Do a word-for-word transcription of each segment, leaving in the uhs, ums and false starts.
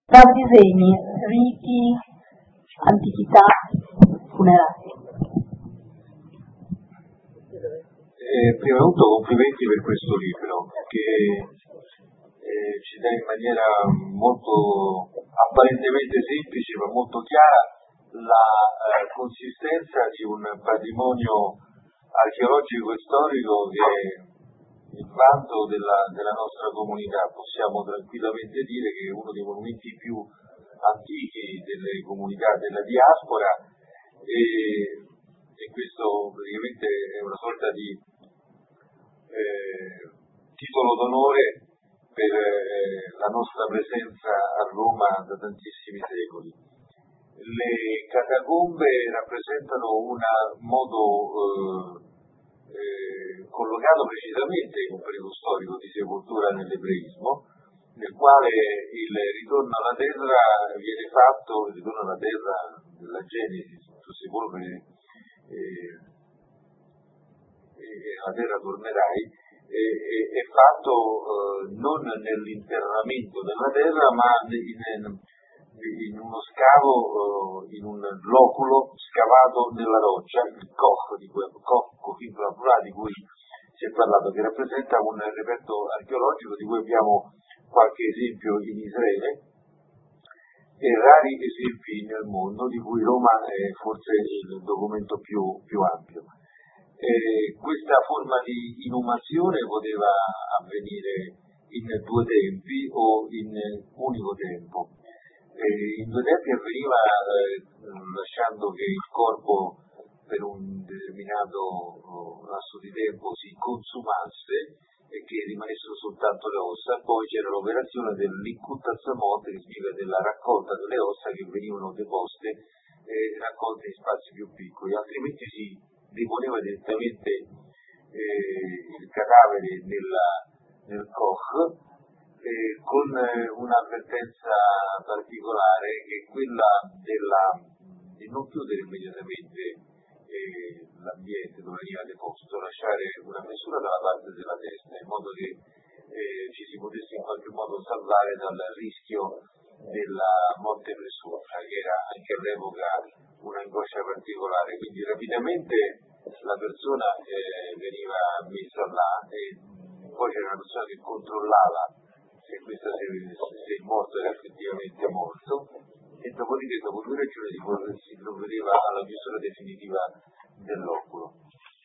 Tanti segni, riti, antichità, funerarie. Eh, prima di tutto complimenti per questo libro che eh, ci dà in maniera molto apparentemente semplice ma molto chiara la eh, consistenza di un patrimonio archeologico e storico che è il vanto della, della nostra comunità. Possiamo tranquillamente dire che è uno dei monumenti più antichi delle comunità della diaspora e, e questo praticamente è una sorta di eh, titolo d'onore per eh, la nostra presenza a Roma da tantissimi secoli. Le catacombe rappresentano un modo eh, eh, collocato precisamente in un periodo storico di sepoltura nell'ebraismo, nel quale il ritorno alla terra viene fatto, il ritorno alla terra della Genesi, tu sepolcri eh, e alla terra tornerai, e, e, è fatto eh, non nell'interramento della terra ma in, in uno scavo, eh, in un loculo scavato nella roccia, il Koch, di cui, Koch, di cui si è parlato, che rappresenta un reperto archeologico di cui abbiamo qualche esempio in Israele e rari esempi nel mondo, di cui Roma è forse il documento più, più ampio. E questa forma di inumazione poteva avvenire in due tempi o in unico tempo. E in due tempi avveniva eh, lasciando che il corpo per un determinato lasso di tempo si consumasse e che rimanessero soltanto le ossa, poi c'era l'operazione dell'incuttazzamonte, che significa della raccolta delle ossa che venivano deposte e raccolte in spazi più piccoli, altrimenti si deponeva direttamente eh, il cadavere nella, nel Koch eh, con eh, un'avvertenza particolare che è quella della, di non chiudere immediatamente eh, l'ambiente dove veniva deposto, lasciare una fessura dalla parte della testa in modo che eh, ci si potesse in qualche modo salvare dal rischio della morte presunta, che era anche all'epoca un'angoscia particolare. Quindi rapidamente la persona eh, veniva messa là e poi c'era una persona che controllava se, questa, se, se il morto era effettivamente morto e dopodiché dopo due ragioni si provvedeva alla chiusura definitiva dell'oculo.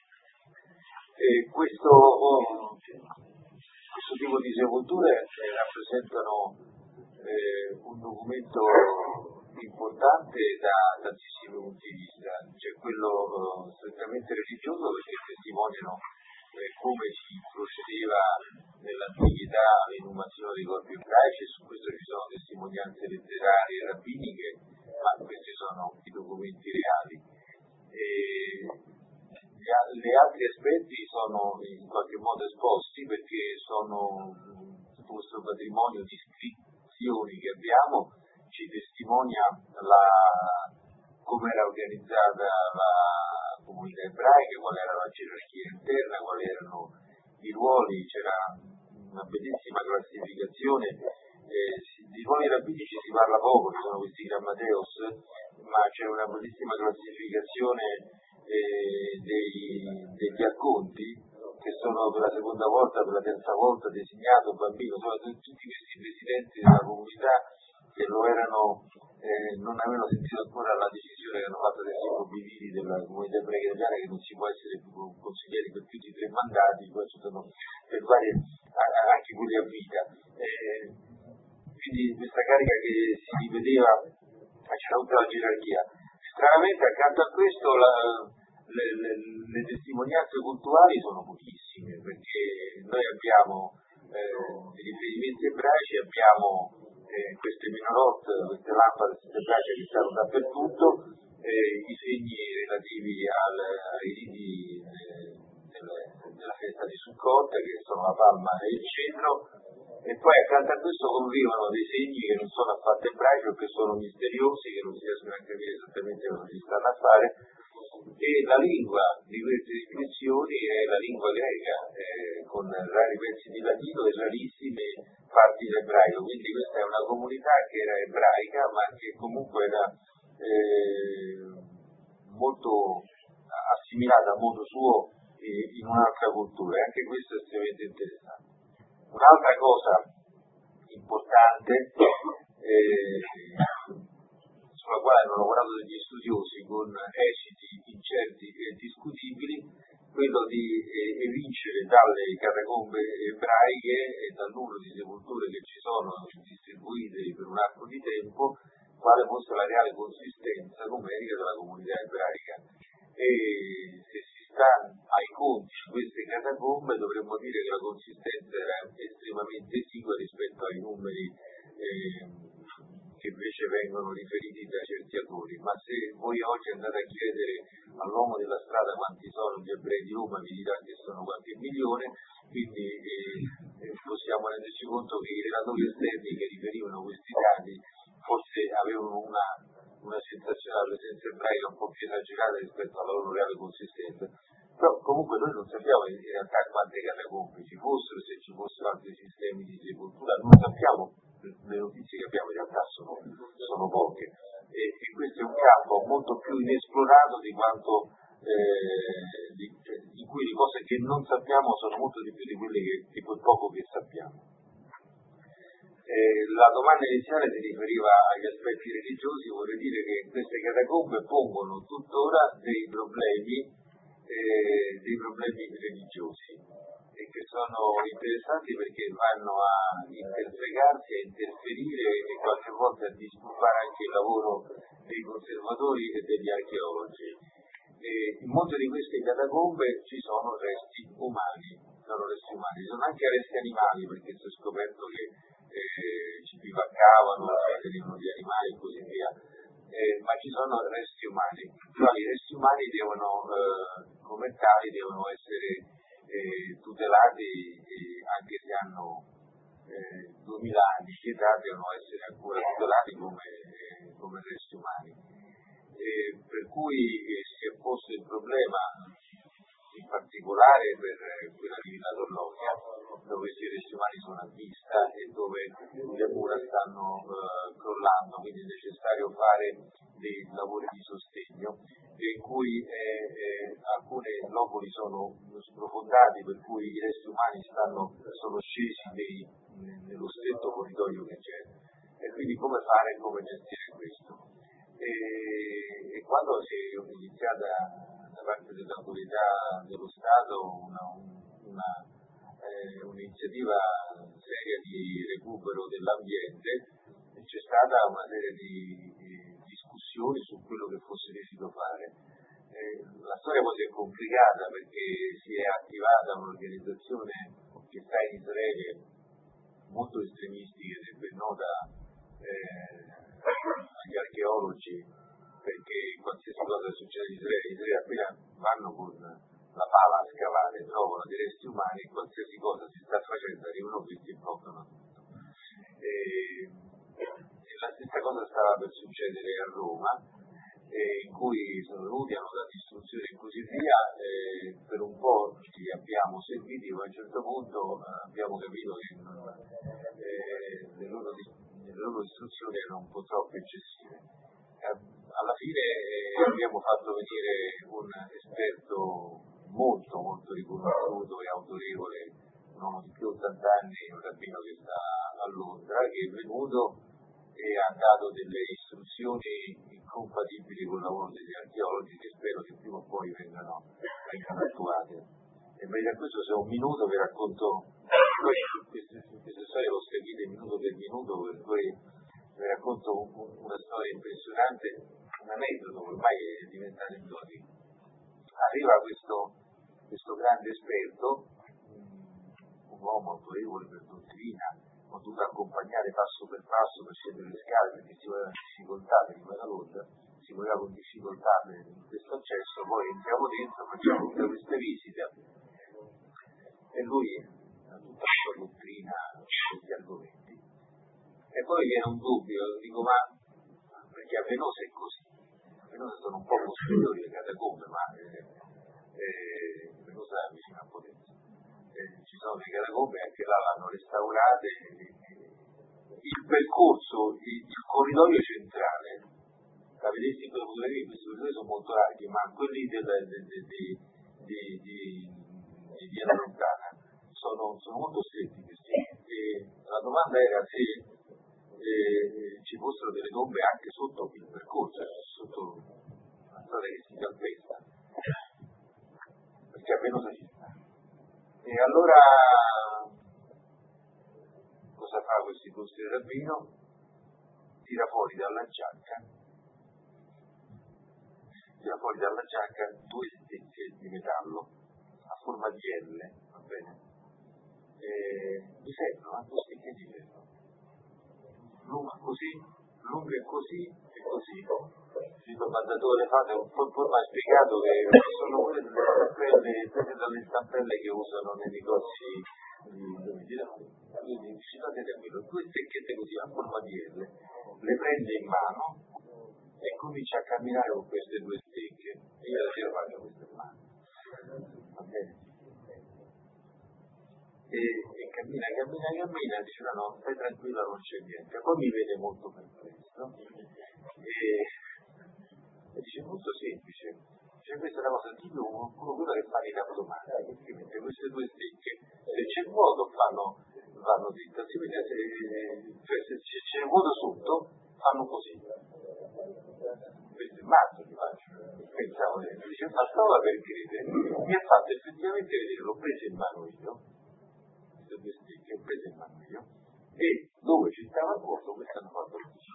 E questo, oh, questo tipo di sepolture eh, rappresentano Eh, un documento importante da tantissimi punti di vista. C'è quello eh, strettamente religioso, perché testimoniano eh, come si procedeva nell'antichità all'inumazione dei corpi ebraici, e su questo ci sono testimonianze letterarie e rabbiniche, ma questi sono i documenti reali. E gli, gli altri aspetti sono in qualche modo esposti perché sono tutto questo patrimonio di scritti che abbiamo ci testimonia la, come era organizzata la comunità ebraica, qual era la gerarchia interna, quali erano i ruoli. C'era una bellissima classificazione, eh, di ruoli rabbinici si parla poco, ci sono questi grammateos, ma c'è una bellissima classificazione eh, dei, degli acconti, che sono per la seconda volta, per la terza volta designato bambino, sono tutti questi presidenti della comunità che lo erano, eh, non avevano sentito ancora la decisione che hanno fatto adesso i provvediti della comunità ebraica italiana che non si può essere più consiglieri per più di tre mandati, poi sono per varie, anche quelli a vita. Eh, quindi questa carica che si rivedeva, c'era tutta la gerarchia. Stranamente accanto a questo la, Le, le, le testimonianze culturali sono pochissime, perché noi abbiamo eh, i riferimenti ebraici, abbiamo eh, queste menorot, queste lampade ebraiche che stanno dappertutto, eh, i segni relativi al, ai riti eh, della festa di Sukkot, che sono la palma e il cedro, e poi accanto a questo convivono dei segni che non sono affatto ebraici o che sono misteriosi, che non si riescono a capire esattamente cosa ci stanno a fare, e la lingua di queste iscrizioni è la lingua greca, eh, con rari pezzi di latino e rarissime parti in ebraico, quindi questa è una comunità che era ebraica ma che comunque era eh, molto assimilata a modo suo in un'altra cultura, e anche questo è estremamente interessante. Un'altra cosa importante eh, sulla quale hanno lavorato degli studiosi con esiti incerti e discutibili, quello di eh, evincere dalle catacombe ebraiche e dal numero di sepolture che ci sono distribuite per un arco di tempo, quale fosse la reale consistenza numerica della comunità ebraica. E se si sta ai conti di queste catacombe dovremmo dire che la consistenza era estremamente esigua rispetto ai numeri eh, che invece vengono riferiti da certi autori, ma se voi oggi andate a chiedere all'uomo della strada quanti sono gli ebrei di Roma vi dirà che sono qualche milione, quindi eh, possiamo renderci conto che i relatori esterni che riferivano questi dati forse avevano una una sensazione della presenza ebraica un po' più esagerata rispetto alla loro reale consistenza, però comunque noi non sappiamo in realtà quante catacombe ci fossero, se ci fossero altri sistemi di sepoltura, non sappiamo, le notizie che abbiamo in realtà sono, sono poche, e, e questo è un campo molto più inesplorato di quanto eh, di, cioè, in cui le cose che non sappiamo sono molto di più di quelle che, di quel poco che sappiamo. Eh, la domanda iniziale si riferiva agli aspetti religiosi, vorrei dire che queste catacombe pongono tuttora dei problemi, eh, dei problemi religiosi, e che sono interessanti perché vanno a interfregarsi, a interferire e qualche volta a disturbare anche il lavoro dei conservatori e degli archeologi. Eh, in molte di queste catacombe ci sono resti umani, sono resti umani, ci sono anche resti animali, perché si è scoperto che Eh, ci bivaccavano, tenevano gli animali e così via, eh, ma ci sono resti umani, cioè i resti umani devono, eh, come tali, devono essere eh, tutelati, eh, anche se hanno eh, duemila anni di età, devono essere ancora tutelati come, eh, come resti umani. Eh, per cui eh, si è posto il problema, in particolare per quella di Villa Torlonia, dove questi resti umani sono a vista e dove le mura stanno uh, crollando, quindi è necessario fare dei lavori di sostegno, in cui eh, eh, alcuni loculi sono sprofondati, per cui i resti umani stanno, sono scesi dei, nello stretto corridoio che c'è, e quindi come fare e come gestire questo. E, e quando si è iniziata da parte dell'autorità dello Stato una, una, eh, un'iniziativa seria di recupero dell'ambiente, c'è stata una serie di, di discussioni su quello che fosse lecito fare. Eh, la storia poi si è complicata perché si è attivata un'organizzazione che sta in Israele molto estremistica ed è ben nota eh, agli archeologi, perché qualsiasi cosa che succede in Israele, in Israele appena vanno con la pala a scavare trovano dei resti umani e qualsiasi cosa si sta facendo arrivano questi e bloccano tutto. E, e la stessa cosa stava per succedere a Roma, eh, in cui sono venuti, hanno dato istruzioni e così via, eh, per un po' ci abbiamo seguiti, ma a un certo punto eh, abbiamo capito che non, eh, le, loro, le loro istruzioni erano un po' troppo eccessive. Eh, alla fine eh, abbiamo fatto venire un esperto molto molto riconosciuto e autorevole, un uomo di più di ottanta anni, un rabbino che sta a Londra, che è venuto e ha dato delle istruzioni incompatibili con il lavoro degli archeologi, che spero che prima o poi vengano, vengano attuate. E meglio a questo, se ho un minuto vi racconto queste, queste storie, l'ho seguite minuto per minuto, per cui vi racconto una storia impressionante, un aneddoto ormai è diventato aneddotico. Arriva questo, questo grande esperto, un uomo autorevole per dottrina, ho dovuto accompagnare passo per passo per scendere le scale perché si voleva difficoltà per il Londra, si voleva con difficoltà per questo accesso, poi entriamo dentro, facciamo tutte queste visite e lui ha tutta la sua dottrina questi argomenti. E poi viene un dubbio, dico ma perché a Venosa è così, a Venosa sono un po' posteriori le catacombe, ma eh, eh, Venosa è vicino a Potenza, eh, ci sono le catacombe, anche là l'hanno restaurate, il percorso, il, il corridoio centrale, la vedessi per fotografie, questi corridoi sono molto larghi, ma quelli del, de, de, de, de, de, di via Lontana sono, sono molto stretti questi. E la domanda era se eh, ci fossero delle tombe anche sotto il percorso, sotto la strada che si calpesta, perché a Venosa ci sta. E allora cosa fa questo illustre rabbino? Tira fuori dalla giacca tira fuori dalla giacca due stecche di metallo a forma di L, va bene? E mi servono due stecche di ferro, lunga così, lunga così e così. Il commandatore fate un po' mi ha spiegato che sono quelle stampelle, prese dalle stampelle che usano nei negozi di lavoro. Quindi ci fate capire, due stecchette così a forma di L, le prende in mano e comincia a camminare con queste due stecche e io la giro faccio queste mani, va bene? E, e cammina, cammina, cammina, dice no, no, stai tranquilla, non c'è niente. Poi mi vede molto perplesso e, e dice molto semplice, cioè questa è una cosa tipo uno quello che fanno in automatica, praticamente queste due stecche se c'è vuoto fanno, vanno dritte, altrimenti se, cioè, se c'è vuoto sotto fanno così. Questo è matto di faccio, pensavo, dice ma stava per credere, mi ha fatto effettivamente vedere, l'ho preso in mano io, queste due stecche, ho preso in mano io, e dove ci stava il vuoto, questo hanno fatto così.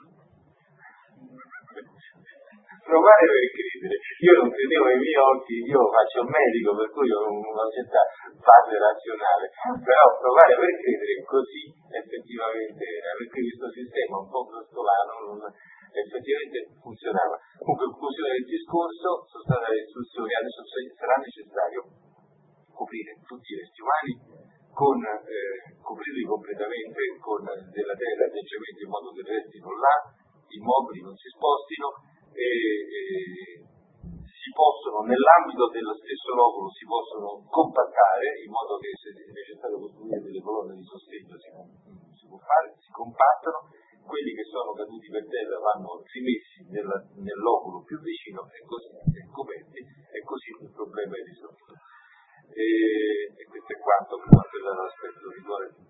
Provare per credere, io non credevo ai miei occhi, io faccio il medico per cui ho una certa fase razionale, però provare per credere così effettivamente era, perché questo sistema un po' grossolano non, effettivamente funzionava. Comunque, in conclusione del discorso, sono state le istruzioni, adesso sarà necessario coprire tutti i resti umani, con, eh, coprirli completamente con della terra atteggiamento in modo che restino là, i mobili non si spostino e, e si possono, nell'ambito dello stesso loculo, si possono compattare in modo che se è necessario costruire delle colonne di sostegno si, si può fare, si compattano, quelli che sono caduti per terra vanno rimessi nel, nel loculo più vicino e così e coperti e così il problema è risolto. E, e questo è quanto per quanto riguarda l'aspetto rituale.